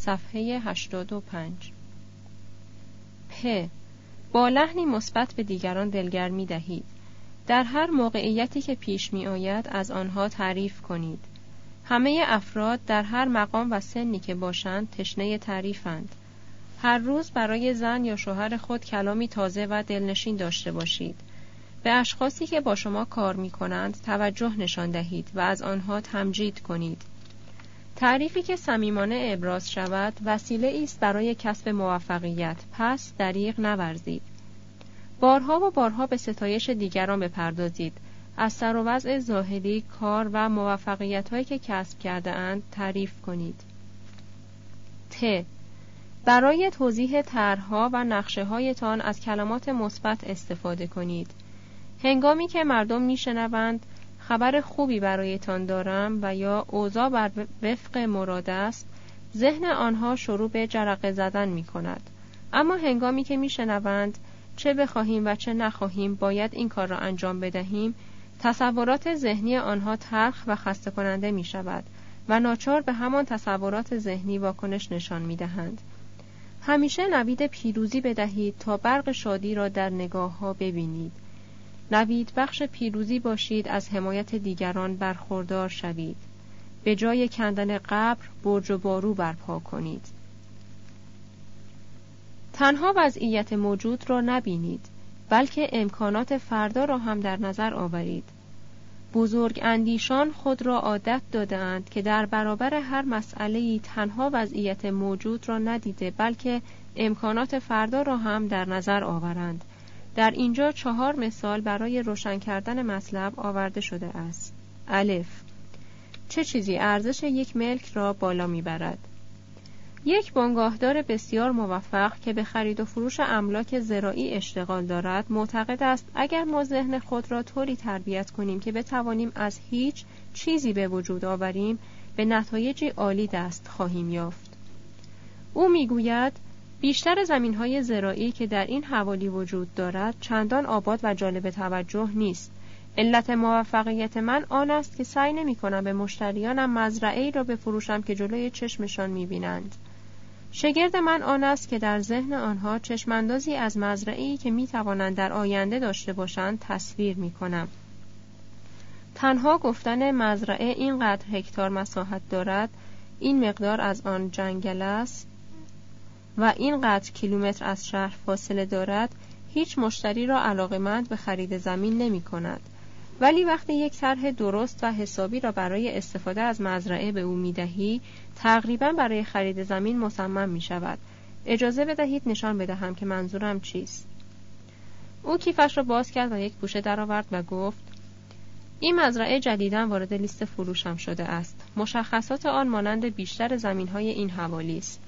صفحه 85. پ. با لحنی مثبت به دیگران دلگرمی دهید. در هر موقعیتی که پیش می آید از آنها تعریف کنید. همه افراد در هر مقام و سنی که باشند تشنه تعریفند. هر روز برای زن یا شوهر خود کلامی تازه و دلنشین داشته باشید. به اشخاصی که با شما کار می کنند توجه نشان دهید و از آنها تمجید کنید. تعریفی که صمیمانه ابراز شود وسیله است برای کسب موفقیت، پس دریغ نورزید. بارها و بارها به ستایش دیگران بپردازید. از سر و وضع ظاهری، کار و موفقیت‌هایی که کسب کرده اند تعریف کنید. ت. برای توضیح طرح‌ها و نقشه‌هایتان از کلمات مثبت استفاده کنید. هنگامی که مردم میشنوند خبر خوبی برایتان دارم و یا اوضاع بر وفق مراد است، ذهن آنها شروع به جرقه زدن می کند. اما هنگامی که میشنوند چه بخواهیم و چه نخواهیم باید این کار را انجام بدهیم، تصورات ذهنی آنها تلخ و خسته کننده می شود و ناچار به همان تصورات ذهنی واکنش نشان می دهند. همیشه نوید پیروزی بدهید تا برق شادی را در نگاه ها ببینید. نوید بخش پیروزی باشید، از حمایت دیگران برخوردار شوید. به جای کندن قبر برج و بارو برپا کنید. تنها وضعیت موجود را نبینید، بلکه امکانات فردا را هم در نظر آورید. بزرگ اندیشان خود را عادت دادند که در برابر هر مسئله‌ای تنها وضعیت موجود را ندیده بلکه امکانات فردا را هم در نظر آورند. در اینجا 4 مثال برای روشن کردن مطلب آورده شده است. الف. چه چیزی ارزش یک ملک را بالا میبرد؟ یک بنگاهدار بسیار موفق که به خرید و فروش املاک زراعی اشتغال دارد معتقد است اگر ما ذهن خود را طوری تربیت کنیم که بتوانیم از هیچ چیزی به وجود آوریم به نتایجی عالی دست خواهیم یافت. او میگوید بیشتر زمین‌های زراعی که در این حوالی وجود دارد چندان آباد و جالب توجه نیست. علت موفقیت من آن است که سعی نمی‌کنم به مشتریانم مزرعه‌ای را بفروشم که جلوی چشمشان می‌بینند. شگرد من آن است که در ذهن آنها چشماندازی از مزرعه‌ای که می‌توانند در آینده داشته باشند تصویر می‌کنم. تنها گفتن مزرعه اینقدر هکتار مساحت دارد، این مقدار از آن جنگل است و اینقدر کیلومتر از شهر فاصله دارد، هیچ مشتری را علاقه‌مند به خرید زمین نمی‌کند. ولی وقتی یک طرح درست و حسابی را برای استفاده از مزرعه به او می‌دهی، تقریباً برای خرید زمین مصمم می‌شود. اجازه بدهید نشان بدهم که منظورم چیست. او کیفش را باز کرد و یک پوشه درآورد و گفت: این مزرعه جدیداً وارد لیست فروشم شده است. مشخصات آن مانند بیشتر زمین‌های این حوالی است.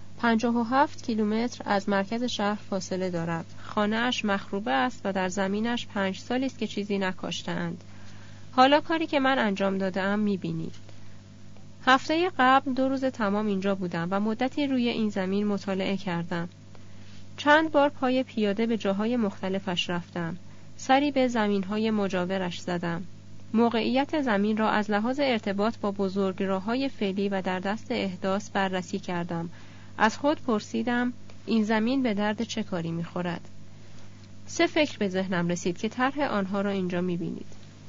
57 کیلومتر از مرکز شهر فاصله دارد. خانه‌اش مخروبه است و در زمینش 5 سالی است که چیزی نکاشته‌اند. حالا کاری که من انجام داده‌ام می‌بینید. هفته قبل 2 روز تمام اینجا بودم و مدتی روی این زمین مطالعه کردم. چند بار پای پیاده به جاهای مختلفش رفتم. سری به زمین‌های مجاورش زدم. موقعیت زمین را از لحاظ ارتباط با بزرگراه‌های فعلی و در دست احداث بررسی کردم. از خود پرسیدم این زمین به درد چه کاری می‌خورد؟ 3 فکر به ذهنم رسید که طرح آنها را اینجا می‌بینید.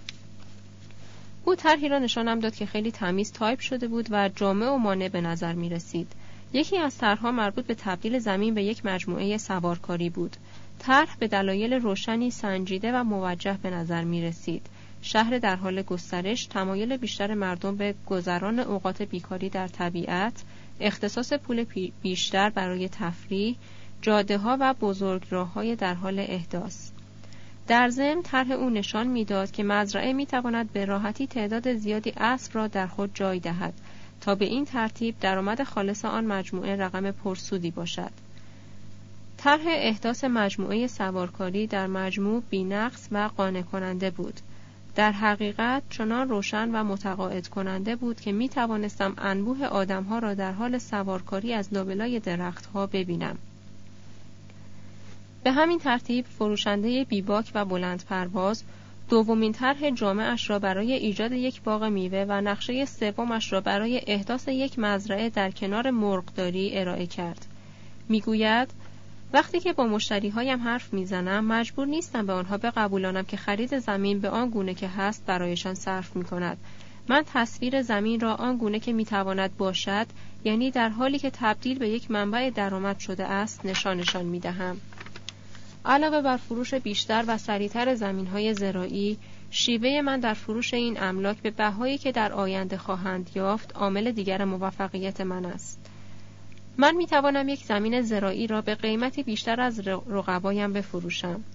او طرحی را نشانم داد که خیلی تمیز تایپ شده بود و جامع و مانع به نظر می‌رسید. یکی از طرح‌ها مربوط به تبدیل زمین به یک مجموعه سوارکاری بود. طرح به دلایل روشنی سنجیده و موجه به نظر می‌رسید. شهر در حال گسترش، تمایل بیشتر مردم به گذران اوقات بیکاری در طبیعت، اختصاص پول بیشتر برای تفریح، جاده‌ها و بزرگراه‌های در حال احداث. در ضمن طرح او نشان می‌داد که مزرعه می‌تواند به راحتی تعداد زیادی اسب را در خود جای دهد تا به این ترتیب درآمد خالص آن مجموعه رقم پرسودی باشد. طرح احداث مجموعه سوارکاری در مجموع بی‌نقص و قانع کننده بود. در حقیقت چنان روشن و متقاعد کننده بود که می توانستم انبوه آدم‌ها را در حال سوارکاری از لابلای درخت‌ها ببینم. به همین ترتیب فروشنده بیباک و بلند پرواز دومین طرح جامعش را برای ایجاد یک باغ میوه و نقشه سومش را برای احداث یک مزرعه در کنار مرغداری ارائه کرد. میگوید وقتی که با مشتری‌هایم حرف میزنم مجبور نیستم به آنها بقبولانم که خرید زمین به آن گونه که هست برایشان صرف می‌کند. من تصویر زمین را آن گونه که می‌تواند باشد، یعنی در حالی که تبدیل به یک منبع درآمد شده است، نشانشان می‌دهم. علاوه بر فروش بیشتر و سریعتر زمین‌های زراعی، شیوه من در فروش این املاک به بهایی که در آینده خواهند یافت عامل دیگر موفقیت من است. من می‌توانم یک زمین زراعی را به قیمتی بیشتر از رقبایم بفروشم.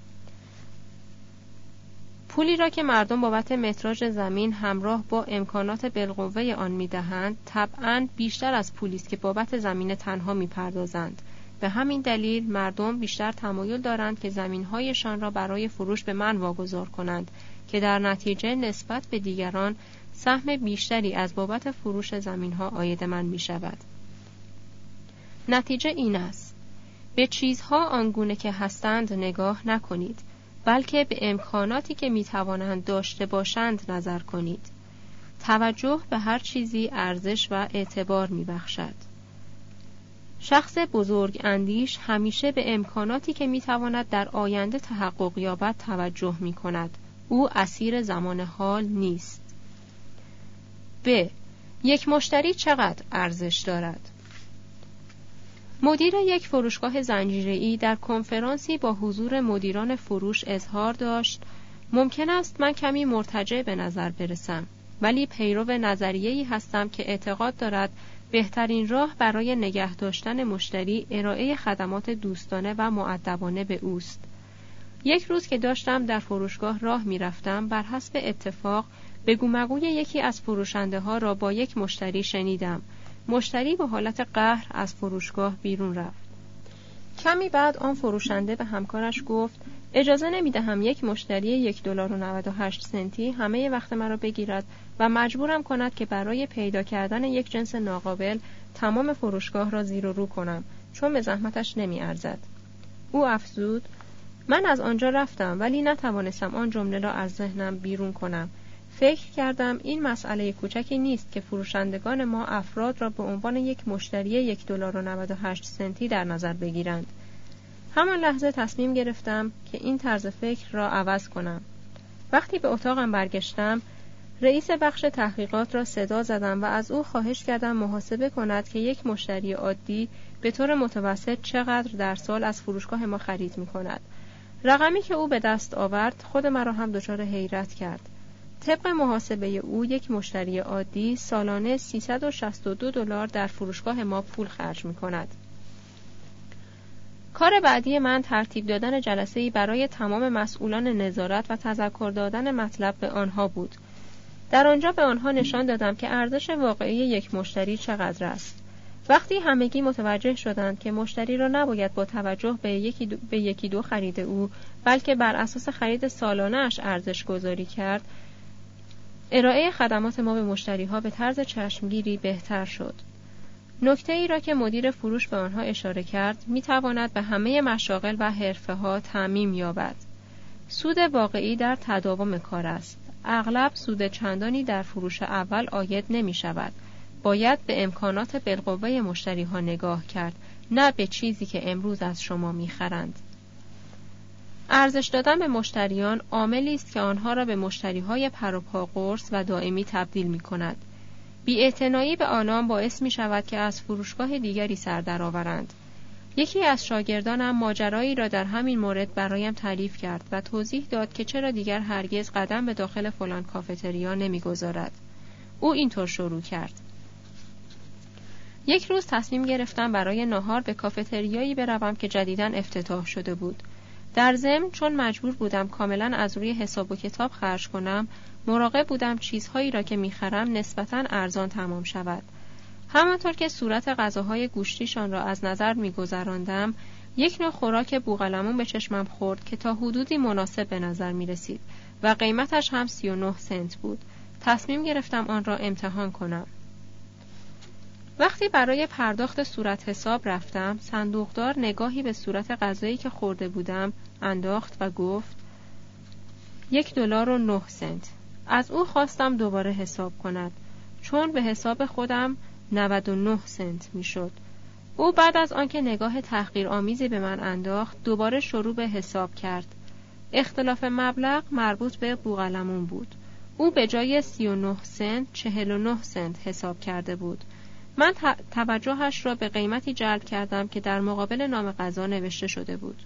پولی را که مردم بابت متراژ زمین همراه با امکانات بالقوه آن می‌دهند، طبعاً بیشتر از پولی است که بابت زمین تنها می‌پردازند. به همین دلیل مردم بیشتر تمایل دارند که زمین‌هایشان را برای فروش به من واگذار کنند که در نتیجه نسبت به دیگران سهم بیشتری از بابت فروش زمین‌ها عاید من می‌شود. نتیجه این است: به چیزها آنگونه که هستند نگاه نکنید، بلکه به امکاناتی که می‌توانند داشته باشند نظر کنید. توجه به هر چیزی ارزش و اعتبار می‌بخشد. شخص بزرگ اندیش همیشه به امکاناتی که می‌تواند در آینده تحقق یابد توجه می‌کند. او اسیر زمان حال نیست. ب. یک مشتری چقدر ارزش دارد؟ مدیر یک فروشگاه زنجیره‌ای در کنفرانسی با حضور مدیران فروش اظهار داشت: ممکن است من کمی مرتجع به نظر برسم، ولی پیرو نظریه‌ای هستم که اعتقاد دارد بهترین راه برای نگه داشتن مشتری ارائه خدمات دوستانه و مؤدبانه به اوست. یک روز که داشتم در فروشگاه راه می رفتم، بر حسب اتفاق بگو مگوی یکی از فروشنده ها را با یک مشتری شنیدم. مشتری به حالت قهر از فروشگاه بیرون رفت. کمی بعد آن فروشنده به همکارش گفت: اجازه نمی دهم یک مشتری $1.98 همه وقت مرا بگیرد و مجبورم کند که برای پیدا کردن یک جنس ناقابل تمام فروشگاه را زیر و رو کنم، چون به زحمتش نمی ارزد. او افزود: من از آنجا رفتم ولی نتوانستم آن جمله را از ذهنم بیرون کنم. فکر کردم این مسئله کوچکی نیست که فروشندگان ما افراد را به عنوان یک مشتری $1.98 در نظر بگیرند. همان لحظه تصمیم گرفتم که این طرز فکر را عوض کنم. وقتی به اتاقم برگشتم، رئیس بخش تحقیقات را صدا زدم و از او خواهش کردم محاسبه کند که یک مشتری عادی به طور متوسط چقدر در سال از فروشگاه ما خرید می کند. رقمی که او به دست آورد خود مرا هم دچار حیرت کرد. طبق محاسبه او یک مشتری عادی سالانه $362 در فروشگاه ما پول خرج می کند. کار بعدی من ترتیب دادن جلسه‌ای برای تمام مسئولان نظارت و تذکر دادن مطلب به آنها بود. در آنجا به آنها نشان دادم که ارزش واقعی یک مشتری چقدر است. وقتی همگی متوجه شدند که مشتری را نباید با توجه به یکی دو خرید او، بلکه بر اساس خرید سالانه اش ارزش گذاری کرد، ارائه خدمات ما به مشتری‌ها به طرز چشمگیری بهتر شد. نکته ای را که مدیر فروش به آنها اشاره کرد میتواند به همه مشاغل و حرفه‌ها تعمیم یابد. سود واقعی در تداوم کار است. اغلب سود چندانی در فروش اول عاید نمی شود. باید به امکانات بالقوه مشتری‌ها نگاه کرد، نه به چیزی که امروز از شما می‌خرند. ارزش دادن به مشتریان عاملی است که آنها را به مشتری‌های پر و پا قرص و دائمی تبدیل می‌کند. بی‌اعتنایی به آنان باعث می‌شود که از فروشگاه دیگری سر درآورند. یکی از شاگردانم ماجرایی را در همین مورد برایم تعریف کرد و توضیح داد که چرا دیگر هرگز قدم به داخل فلان کافتریا نمی‌گذارد. او اینطور شروع کرد: یک روز تصمیم گرفتم برای ناهار به کافتریایی بروم که جدیداً افتتاح شده بود. در ضمن چون مجبور بودم کاملاً از روی حساب و کتاب خرج کنم، مراقب بودم چیزهایی را که می‌خرم نسبتاً ارزان تمام شود. همانطور که صورت غذاهای گوشتیشان را از نظر می‌گذراندم، یک نوع خوراک بوقلمون به چشمم خورد که تا حدودی مناسب به نظر می‌رسید و قیمتش هم 39 سنت بود. تصمیم گرفتم آن را امتحان کنم. وقتی برای پرداخت صورت حساب رفتم، صندوقدار نگاهی به صورت غذایی که خورده بودم انداخت و گفت: $1.09. از او خواستم دوباره حساب کند، چون به حساب خودم 99 سنت میشد. او بعد از آنکه نگاه تحقیرآمیزی به من انداخت دوباره شروع به حساب کرد. اختلاف مبلغ مربوط به بوقلمون بود. او به جای 39 سنت 49 سنت حساب کرده بود. من توجهش را به قیمتی جلب کردم که در مقابل نام غذا نوشته شده بود.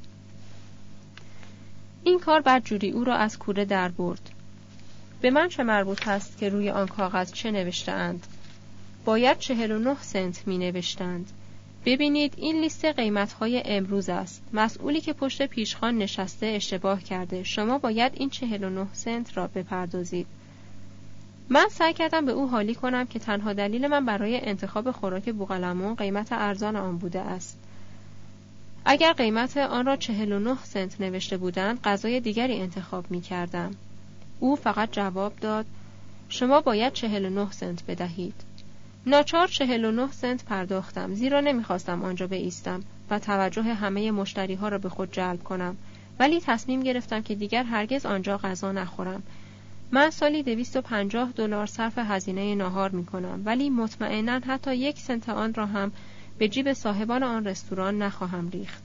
این کار بدجوری او را از کوره در برد. به من چه مربوط است که روی آن کاغذ چه نوشته‌اند؟ باید 49 سنت می نوشتند. ببینید این لیست قیمت‌های امروز است. مسئولی که پشت پیشخوان نشسته اشتباه کرده. شما باید این 49 سنت را بپردازید. من سعی کردم به او حالی کنم که تنها دلیل من برای انتخاب خوراک بوقلمون قیمت ارزان آن بوده است. اگر قیمت آن را 49 سنت نوشته بودند غذای دیگری انتخاب می کردم. او فقط جواب داد شما باید 49 سنت بدهید. ناچار 49 سنت پرداختم، زیرا نمیخواستم آنجا بایستم و توجه همه مشتری ها را به خود جلب کنم، ولی تصمیم گرفتم که دیگر هرگز آنجا غذا نخورم. من سالی $250 صرف هزینه ناهار می کنم، ولی مطمئناً حتی 1 سنت آن را هم به جیب صاحبان آن رستوران نخواهم ریخت.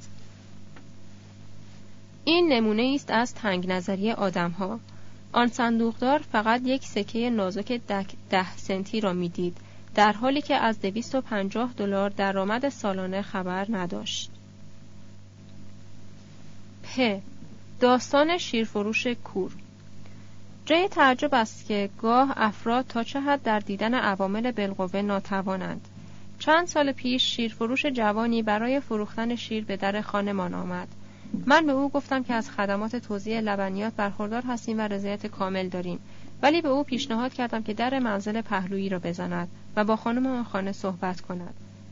این نمونه است از تنگ نظری آدم ها. آن صندوقدار فقط 1 سکه نازک 10 سنتی را می دید، در حالی که از $250 درآمد سالانه خبر نداشت. داستان شیرفروش کور. جای تعجب است که گاه افراد تا چه حد در دیدن عوامل بالقوه ناتوانند. چند سال پیش شیرفروش جوانی برای فروختن شیر به در خانه‌مان آمد. من به او گفتم که از خدمات توزیع لبنیات برخوردار هستیم و رضایت کامل داریم، ولی به او پیشنهاد کردم که در منزل پهلویی را بزند و با خانم آن خانه صحبت کند.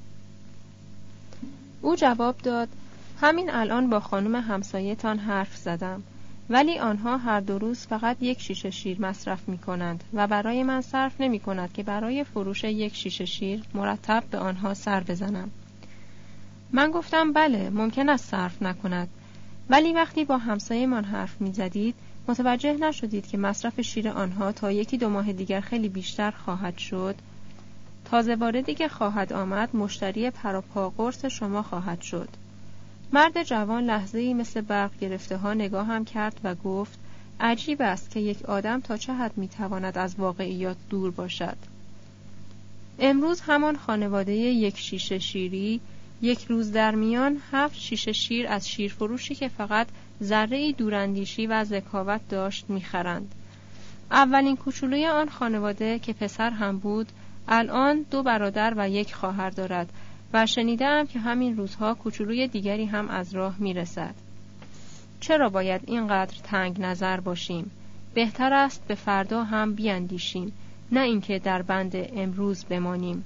او جواب داد همین الان با خانم همسایه‌تان حرف زدم، ولی آنها هر 2 روز فقط 1 شیشه شیر مصرف می کنند و برای من صرف نمی کند که برای فروش 1 شیشه شیر مرتب به آنها سر بزنم. من گفتم بله ممکن است صرف نکند، ولی وقتی با همسایه من حرف می زدید متوجه نشدید که مصرف شیر آنها تا 1-2 ماه دیگر خیلی بیشتر خواهد شد؟ تازه واردی که خواهد آمد مشتری پراپا قرص شما خواهد شد. مرد جوان لحظه‌ای مثل برق گرفته ها نگاهم کرد و گفت عجیب است که یک آدم تا چه حد میتواند از واقعیات دور باشد. امروز همان خانواده 1 شیشه شیری 1 روز در میان 7 شیشه شیر از شیرفروشی که فقط ذره‌ای دوراندیشی و ذکاوت داشت میخرند. اولین کوچولوی آن خانواده که پسر هم بود الان 2 برادر و 1 خواهر دارد و شنیدم که همین روزها کوچولوی دیگری هم از راه میرسد. چرا باید اینقدر تنگ نظر باشیم؟ بهتر است به فردا هم بیاندیشیم، نه اینکه در بند امروز بمانیم.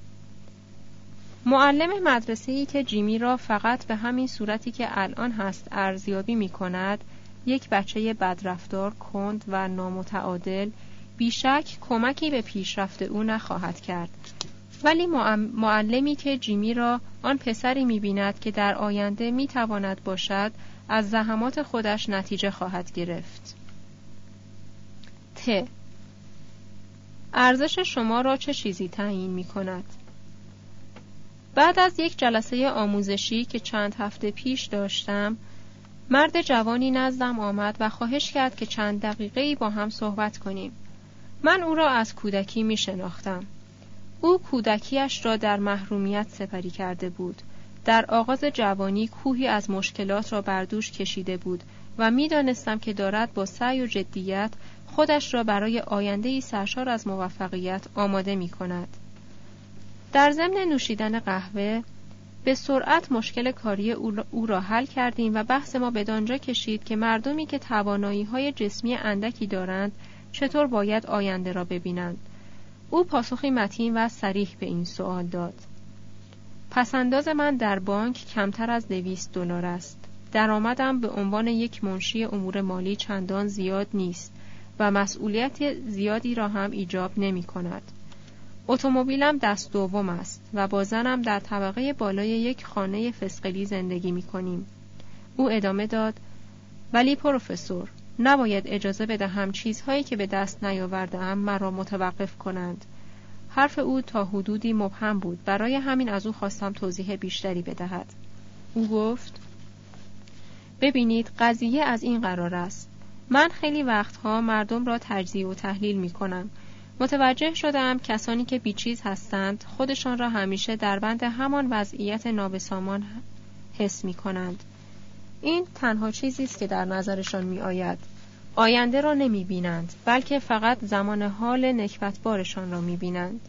معلم مدرسه‌ای که جیمی را فقط به همین صورتی که الان هست ارزیابی می‌کند، یک بچه بدرفتار، کند و نامتعادل، بیشک کمکی به پیشرفت او نخواهد کرد. ولی معلمی که جیمی را آن پسری می‌بیند که در آینده می‌تواند باشد، از زحمات خودش نتیجه خواهد گرفت. ارزش شما را چه چیزی تعیین می‌کند؟ بعد از یک جلسه آموزشی که چند هفته پیش داشتم، مرد جوانی نزدم آمد و خواهش کرد که چند دقیقه‌ای با هم صحبت کنیم. من او را از کودکی می شناختم. او کودکیش را در محرومیت سپری کرده بود. در آغاز جوانی کوهی از مشکلات را بر دوش کشیده بود و می دانستم که دارد با سعی و جدیت خودش را برای آینده‌ای سرشار از موفقیت آماده می کند. در ضمن نوشیدن قهوه به سرعت مشکل کاری او را حل کردیم و بحث ما بدانجا کشید که مردمی که توانایی‌های جسمی اندکی دارند چطور باید آینده را ببینند. او پاسخی متین و صریح به این سوال داد. پسنداز من در بانک کمتر از $200 است. درآمدم به عنوان یک منشی امور مالی چندان زیاد نیست و مسئولیت زیادی را هم ایجاب نمی کند. اتومبیلم دست دوم است و با زنم در طبقه بالای یک خانه فسقلی زندگی می کنیم. او ادامه داد: ولی پروفسور، نباید اجازه بدهم چیزهایی که به دست نیاورده‌ام مرا متوقف کنند. حرف او تا حدودی مبهم بود، برای همین از او خواستم توضیح بیشتری بدهد. او گفت: ببینید، قضیه از این قرار است. من خیلی وقتها مردم را تجزیه و تحلیل می کنم. متوجه شدم کسانی که بیچیز هستند خودشان را همیشه در بند همان وضعیت نابسامان حس می کنند. این تنها چیزی است که در نظرشان می آید. آینده را نمی بینند، بلکه فقط زمان حال نکبتبارشان را می بینند.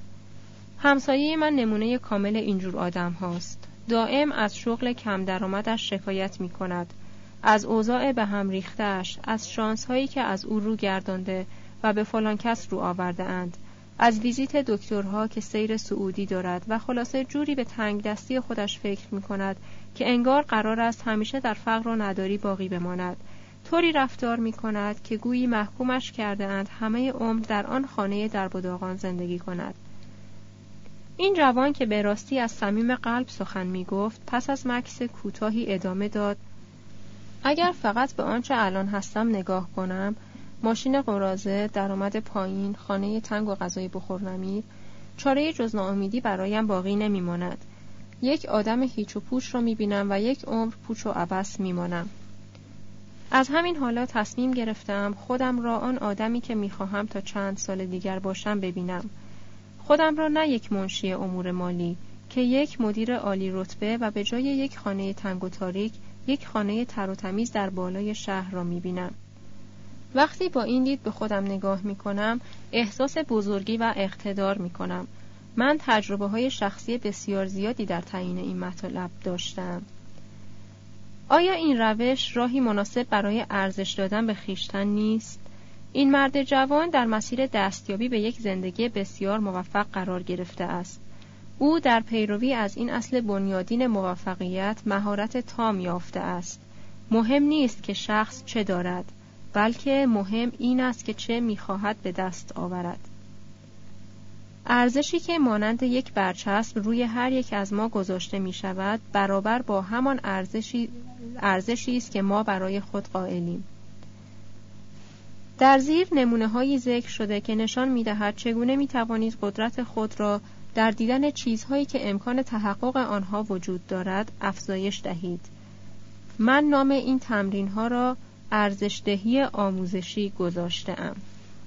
همسایه من نمونه کامل اینجور آدم هاست. دائم از شغل کم درآمدش شکایت می کند. از اوضاع به هم ریخته‌اش، از شانس هایی که از او رو گردانده و به فلان کس رو آورده اند، از ویزیت دکترها که سیر سعودی دارد و خلاصه جوری به تنگ دستی خودش فکر می کند که انگار قرار است همیشه در فقر و نداری باقی بماند. طوری رفتار می کند که گویی محکومش کرده اند همه عمر در آن خانه درب و داغان زندگی کند. این جوان که به راستی از صمیم قلب سخن می گفت، پس از مکث کوتاهی ادامه داد: اگر فقط به آنچه الان هستم نگاه کنم، ماشین قراضه، درآمد پایین، خانه تنگ و غذای بخور نمیر، چاره جز ناامیدی برایم باقی نمی ماند. یک آدم هیچ و پوچ را می بینم و یک عمر پوچ و عبث می مانم. از همین حالا تصمیم گرفتم خودم را آن آدمی که می خواهم تا چند سال دیگر باشم ببینم. خودم را نه یک منشی امور مالی، که یک مدیر عالی رتبه و به جای یک خانه تنگ و تاریک، یک خانه تر و تمیز در بالای شهر را می بینم. وقتی با این دید به خودم نگاه می کنم، احساس بزرگی و اقتدار می کنم. من تجربه های شخصی بسیار زیادی در تعیین این مطالب داشتم. آیا این روش راهی مناسب برای ارزش دادن به خویشتن نیست؟ این مرد جوان در مسیر دستیابی به یک زندگی بسیار موفق قرار گرفته است. او در پیروی از این اصل بنیادین موفقیت مهارت تام یافته است. مهم نیست که شخص چه دارد، بلکه مهم این است که چه می‌خواهد به دست آورد. ارزشی که مانند یک برچسب روی هر یک از ما گذاشته می‌شود، برابر با همان ارزشی است که ما برای خود قائلیم. در زیر نمونه‌هایی ذکر شده که نشان می‌دهد چگونه می‌توانید قدرت خود را در دیدن چیزهایی که امکان تحقق آنها وجود دارد افزایش دهید. من نام این تمرین‌ها را ارزش‌دهی آموزشی گذاشته‌ام.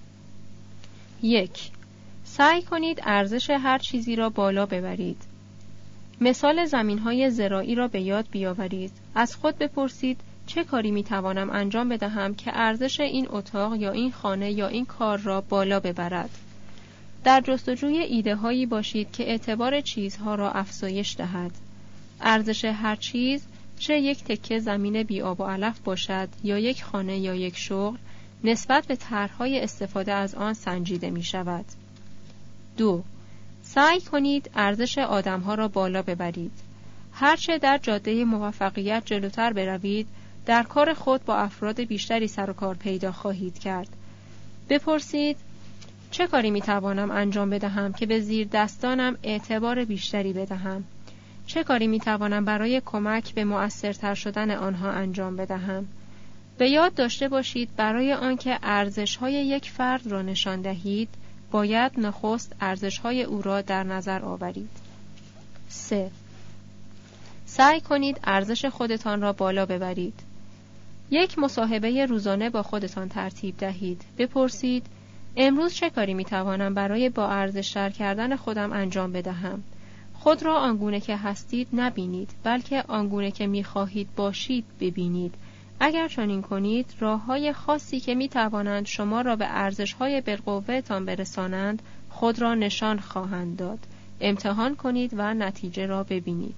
1. سعی کنید ارزش هر چیزی را بالا ببرید. مثال زمین‌های زراعی را به یاد بیاورید. از خود بپرسید چه کاری می‌توانم انجام بدهم که ارزش این اتاق یا این خانه یا این کار را بالا ببرد. در جستجوی ایده‌هایی باشید که اعتبار چیزها را افزایش دهد. ارزش هر چیز، چه یک تکه زمین بی آب و علف باشد یا یک خانه یا یک شغل، نسبت به طرح‌های استفاده از آن سنجیده می شود. 2. سعی کنید ارزش آدم‌ها را بالا ببرید. هرچه در جاده موفقیت جلوتر بروید، در کار خود با افراد بیشتری سر و کار پیدا خواهید کرد. بپرسید چه کاری می توانم انجام بدهم که به زیر دستانم اعتبار بیشتری بدهم؟ چه کاری می توانم برای کمک به مؤثرتر شدن آنها انجام بدهم؟ به یاد داشته باشید برای آنکه ارزش‌های یک فرد را نشان دهید، باید نخست ارزش‌های او را در نظر آورید. 3. سعی کنید ارزش خودتان را بالا ببرید. یک مصاحبه روزانه با خودتان ترتیب دهید. بپرسید امروز چه کاری می توانم برای با ارزش‌تر کردن خودم انجام بدهم؟ خود را آنگونه که هستید نبینید، بلکه آنگونه که می خواهید باشید ببینید. اگر چنین کنید، راه‌های خاصی که می توانند شما را به ارزش‌های بالقوه‌تان برسانند، خود را نشان خواهند داد. امتحان کنید و نتیجه را ببینید.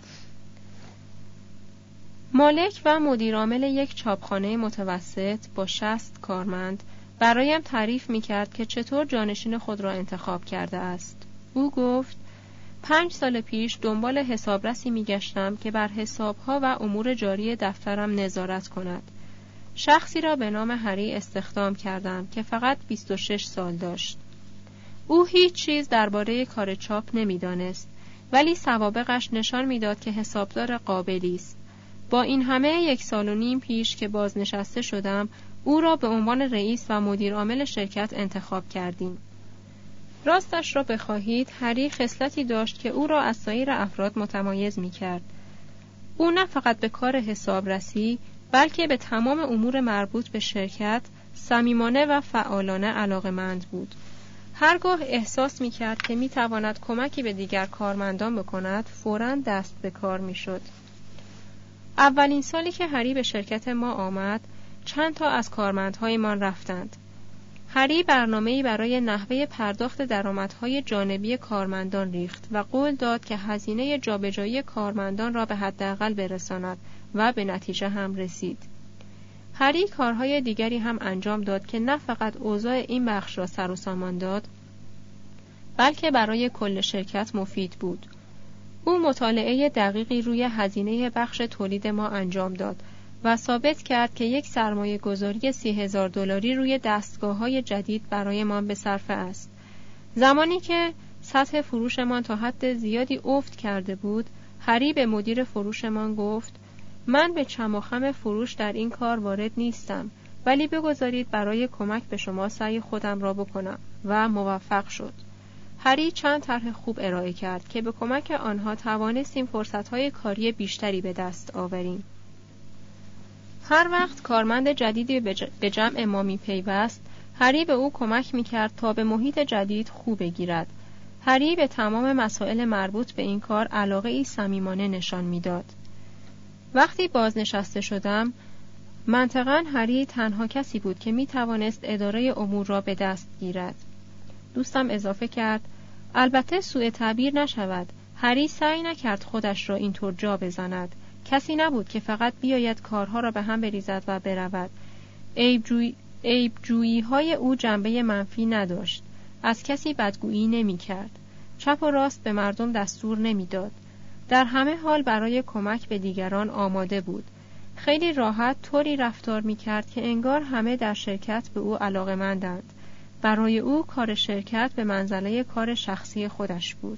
مالک و مدیرعامل یک چاپخانه متوسط با 60 کارمند برایم تعریف می‌کرد که چطور جانشین خود را انتخاب کرده است. او گفت 5 سال پیش دنبال حسابرسی می‌گشتم که بر حساب‌ها و امور جاری دفترم نظارت کند. شخصی را به نام هری استخدام کردم که فقط 26 سال داشت. او هیچ چیز درباره کار چاپ نمی‌دانست، ولی سوابقش نشان می‌داد که حسابدار قابلی است. با این همه 1.5 سال پیش که بازنشسته شدم، او را به عنوان رئیس و مدیر عامل شرکت انتخاب کردیم. راستش را بخواهید، هری خصلتی داشت که او را از سایر افراد متمایز می‌کرد. او نه فقط به کار حسابرسی، بلکه به تمام امور مربوط به شرکت صمیمانه و فعالانه علاقه‌مند بود. هرگاه احساس می‌کرد که می‌تواند کمکی به دیگر کارمندان بکند، فوراً دست به کار می‌شد. اولین سالی که هری به شرکت ما آمد، چند تا از کارمندهایمان رفتند. هری برنامه‌ای برای نحوه پرداخت درآمدهای جانبی کارمندان ریخت و قول داد که هزینه جابجایی کارمندان را به حداقل برساند و به نتیجه هم رسید. هری کارهای دیگری هم انجام داد که نه فقط اوضاع این بخش را سر و سامان داد، بلکه برای کل شرکت مفید بود. او مطالعه دقیقی روی هزینه بخش تولید ما انجام داد و ثابت کرد که یک سرمایه گذاری $30,000 روی دستگاه‌های جدید برای ما به صرفه است. زمانی که سطح فروشمان تا حد زیادی افت کرده بود، هری به مدیر فروشمان گفت: من به چم و خم فروش در این کار وارد نیستم، ولی بگذارید برای کمک به شما سعی خودم را بکنم، و موفق شد. هری چند طرح خوب ارائه کرد که به کمک آنها توانستیم فرصت‌های کاری بیشتری به دست آوریم. هر وقت کارمند جدیدی به جمع ما می‌پیوست، هری به او کمک می‌کرد تا به محیط جدید خو بگیرد. هری به تمام مسائل مربوط به این کار علاقه‌ای صمیمانه نشان می‌داد. وقتی بازنشسته شدم، منطقاً هری تنها کسی بود که می‌توانست اداره امور را به دست گیرد. دوستم اضافه کرد: البته سوء تعبیر نشود، هری سعی نکرد خودش را اینطور جا بزند. کسی نبود که فقط بیاید کارها را به هم بریزد و برود. عیب‌جویی‌های او جنبه منفی نداشت. از کسی بدگویی نمی‌کرد. چپ و راست به مردم دستور نمی‌داد. در همه حال برای کمک به دیگران آماده بود. خیلی راحت طوری رفتار می‌کرد که انگار همه در شرکت به او علاقه‌مندند. برای او کار شرکت به منزله کار شخصی خودش بود.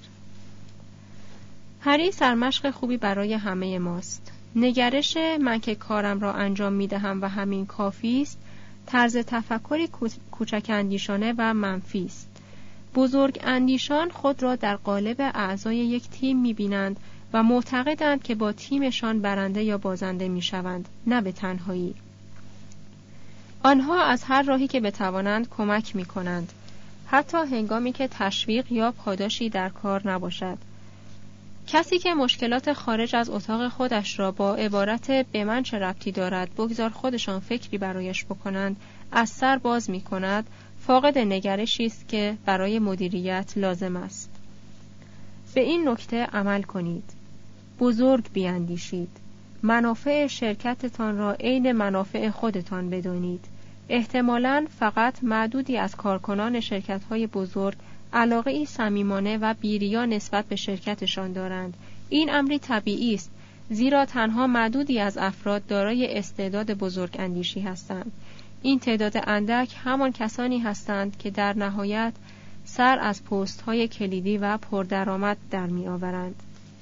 هری سرمشق خوبی برای همه ماست. نگرش من که کارم را انجام می‌دهم و همین کافی است، طرز تفکری کوچک اندیشانه و منفی است. بزرگ اندیشان خود را در قالب اعضای یک تیم می‌بینند و معتقدند که با تیمشان برنده یا بازنده می‌شوند، نه به تنهایی. آنها از هر راهی که بتوانند کمک می‌کنند، حتی هنگامی که تشویق یا پاداشی در کار نباشد. کسی که مشکلات خارج از اتاق خودش را با عبارت به من چه ربطی دارد، بگذار خودشان فکری برایش بکنند، از سر باز می‌کند، فاقد نگرشی است که برای مدیریت لازم است. به این نکته عمل کنید. بزرگ بیاندیشید. منافع شرکتتان را عین منافع خودتان بدانید. احتمالاً فقط معدودی از کارکنان شرکت‌های بزرگ علاقه‌ای صمیمانه و بی‌ریا نسبت به شرکتشان دارند. این امری طبیعی است، زیرا تنها معدودی از افراد دارای استعداد بزرگ اندیشی هستند. این تعداد اندک همان کسانی هستند که در نهایت سر از پست‌های کلیدی و پردرآمد در می‌آورند.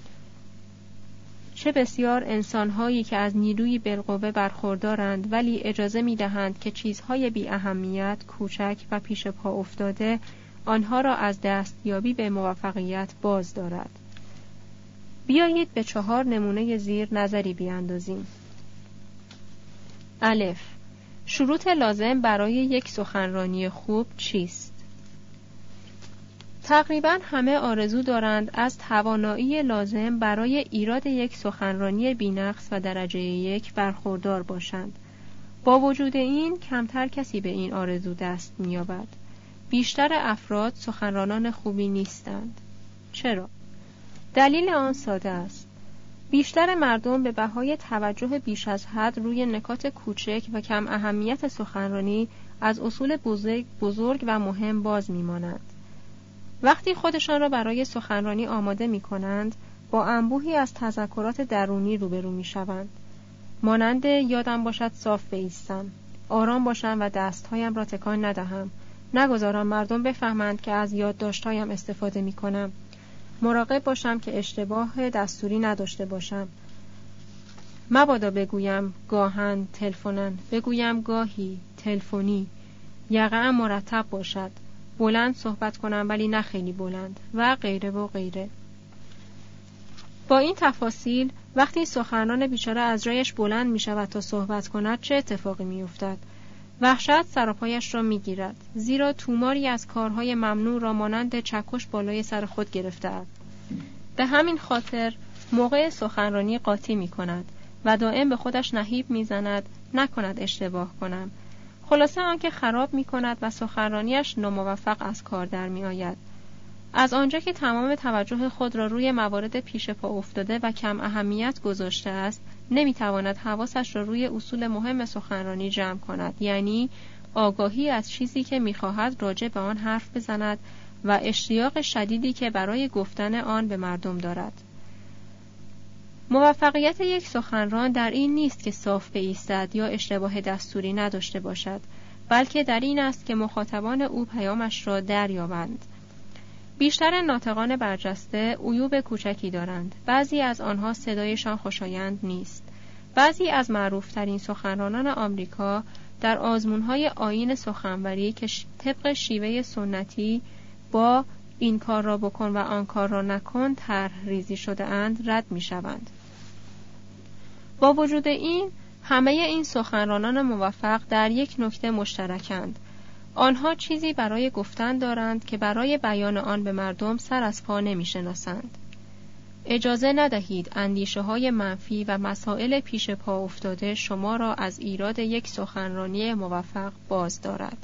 چه بسیار انسان‌هایی که از نیروی بالقوه برخوردارند ولی اجازه می‌دهند که چیزهای بی اهمیت، کوچک و پیش پا افتاده آنها را از دستیابی به موفقیت باز دارد. بیایید به 4 نمونه زیر نظری بیاندازیم. الف. شروط لازم برای یک سخنرانی خوب چیست؟ تقریباً همه آرزو دارند از توانایی لازم برای ایراد یک سخنرانی بی‌نقص و درجه 1 برخوردار باشند. با وجود این، کمتر کسی به این آرزو دست می‌یابد. بیشتر افراد سخنرانان خوبی نیستند. چرا؟ دلیل آن ساده است. بیشتر مردم به بهای توجه بیش از حد روی نکات کوچک و کم اهمیت سخنرانی از اصول بزرگ و مهم باز می‌مانند. وقتی خودشان را برای سخنرانی آماده می‌کنند، با انبوهی از تذکرات درونی روبرو می‌شوند. مانند یادم باشد صاف بایستم، آرام باشم و دستهایم را تکان ندهم، نگذارم مردم بفهمند که از یادداشت‌هایم استفاده می‌کنم، مراقب باشم که اشتباه دستوری نداشته باشم. مبادا بگویم گاهن تلفنن، بگویم گاهی تلفنی، یقه‌ام مرتب باشد، بلند صحبت کنم ولی نه خیلی بلند و غیره و غیره. با این تفاصیل وقتی سخنران بیچاره از جایش بلند می شود تا صحبت کند چه اتفاقی می افتد؟ وحشت سراپایش را می گیرد، زیرا توماری از کارهای ممنوع را مانند چکش بالای سر خود گرفته است. به همین خاطر موقع سخنرانی قاطی می کند و دائم به خودش نهیب می زند نکند اشتباه کنم. خلاصه آنکه خراب می کند و سخنرانیش ناموفق از کار در می آید. از آنجا که تمام توجه خود را روی موارد پیش پا افتاده و کم اهمیت گذاشته است، نمی تواند حواسش را روی اصول مهم سخنرانی جمع کند، یعنی آگاهی از چیزی که می خواهد راجع به آن حرف بزند و اشتیاق شدیدی که برای گفتن آن به مردم دارد. موفقیت یک سخنران در این نیست که صاف بایستد یا اشتباه دستوری نداشته باشد، بلکه در این است که مخاطبان او پیامش را دریابند. بیشتر ناطقان برجسته عیوب کوچکی دارند. بعضی از آنها صدایشان خوشایند نیست. بعضی از معروفترین سخنرانان آمریکا در آزمون‌های آیین سخنوری که طبق شیوه سنتی با این کار را بکن و آن کار را نکن طرح ریزی شده اند رد می‌شوند. با وجود این همه این سخنرانان موفق در یک نکته مشترکند. آنها چیزی برای گفتن دارند که برای بیان آن به مردم سر از پا نمی‌شناسند. اجازه ندهید اندیشه‌های منفی و مسائل پیش پا افتاده شما را از ایراد یک سخنرانی موفق باز دارد.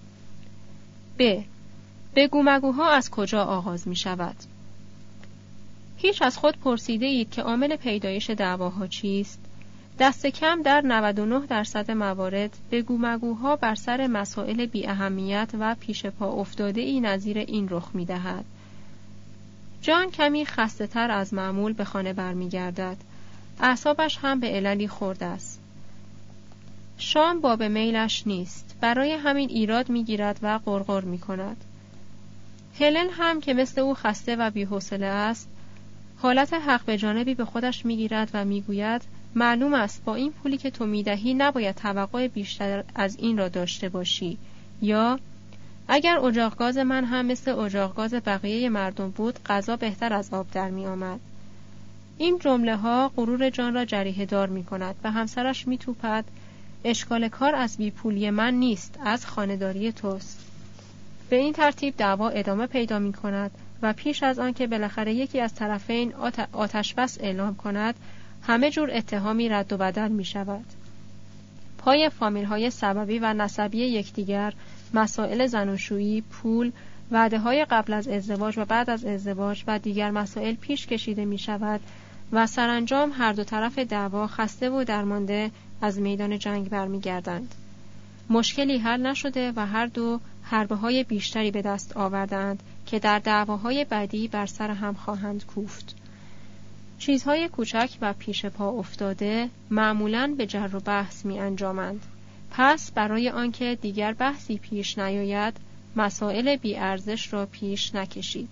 بگو مگوها از کجا آغاز می شود؟ هیچ از خود پرسیده اید که عامل پیدایش دعواها چیست؟ دست کم در 99% موارد بگو مگوها بر سر مسائل بی اهمیت و پیش پا افتاده ای نظیر این رخ می دهد. جان کمی خسته تر از معمول به خانه برمی گردد. اعصابش هم به عللی خورده است. شام باب میلش نیست. برای همین ایراد می گیرد و غرغر می کند. هلن هم که مثل او خسته و بی‌حوصله است، حالت حق به جانبی به خودش می گیرد و می گوید معلوم است با این پولی که تو می دهی نباید توقع بیشتر از این را داشته باشی، یا اگر اجاق گاز من هم مثل اجاق گاز بقیه مردم بود غذا بهتر از آب در می آمد. این جمله ها غرور جان را جریحه دار می کند. به همسرش می توپد اشکال کار از بی پولی من نیست، از خانه‌داری توست. به این ترتیب دعوا ادامه پیدا می کند و پیش از آن که بالاخره یکی از طرفین آتش بس اعلام کند همه جور اتهامی رد و بدل می شود. پای فامیل های سببی و نسبی یکدیگر، مسائل زناشویی، پول، وعده های قبل از ازدواج و بعد از ازدواج و دیگر مسائل پیش کشیده می شود و سرانجام هر دو طرف دعوا خسته و درمانده از میدان جنگ برمی گردند. مشکلی حل نشده و هر دو حربه های بیشتری به دست آوردند که در دعواهای بعدی بر سر هم خواهند کوفت. چیزهای کوچک و پیش پا افتاده معمولاً به جر و بحث می انجامند. پس برای آنکه دیگر بحثی پیش نیاید مسائل بی ارزش را پیش نکشید.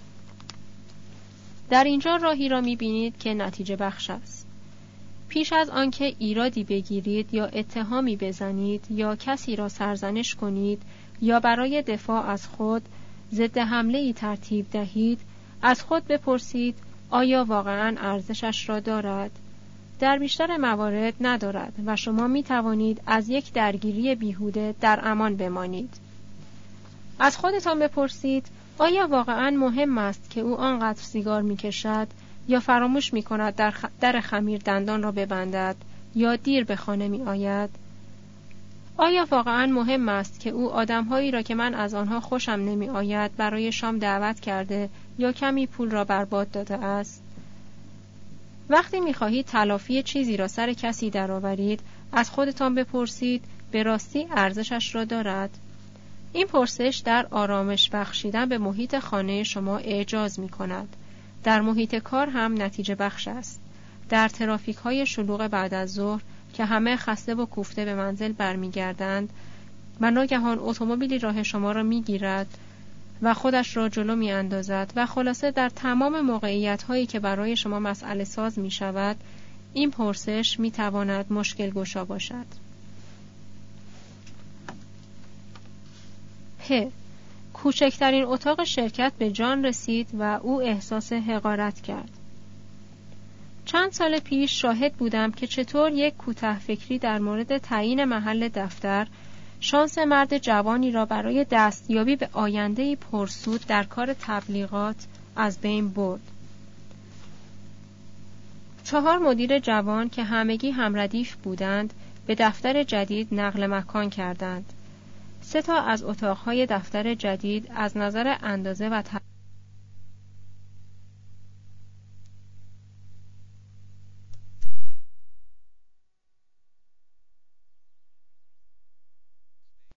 در اینجا راهی را می بینید که نتیجه بخش است. پیش از آنکه ایرادی بگیرید یا اتهامی بزنید یا کسی را سرزنش کنید یا برای دفاع از خود ضد حمله‌ای ترتیب دهید، از خود بپرسید آیا واقعاً ارزشش را دارد؟ در بیشتر موارد ندارد و شما می توانید از یک درگیری بیهوده در امان بمانید. از خودتان بپرسید آیا واقعاً مهم است که او آنقدر سیگار می کشد یا فراموش می کند در خمیر دندان را ببندد یا دیر به خانه می آید؟ آیا واقعاً مهم است که او آدم‌هایی را که من از آنها خوشم نمی آید برای شام دعوت کرده یا کمی پول را برباد داده است؟ وقتی می خواهید تلافی چیزی را سر کسی درآورید، از خودتان بپرسید به راستی ارزشش را دارد؟ این پرسش در آرامش بخشیدن به محیط خانه شما اعجاز می کند. در محیط کار هم نتیجه بخش است. در ترافیک های شلوغ بعد از ظهر که همه خسته و کوفته به منزل برمیگردند و ناگهان اتومبیلی راه شما را میگیرد و خودش را جلو می اندازد و خلاصه در تمام موقعیت هایی که برای شما مسئله ساز می شود، این پرسش می تواند مشکل گشا باشد. کوچکترین اتاق شرکت به جان رسید و او احساس حقارت کرد. چند سال پیش شاهد بودم که چطور یک کوته فکری در مورد تعیین محل دفتر شانس مرد جوانی را برای دستیابی به آینده‌ای پرسود در کار تبلیغات از بین برد. 4 مدیر جوان که همگی همردیف بودند به دفتر جدید نقل مکان کردند. 3 تا از اتاقهای دفتر جدید از نظر اندازه و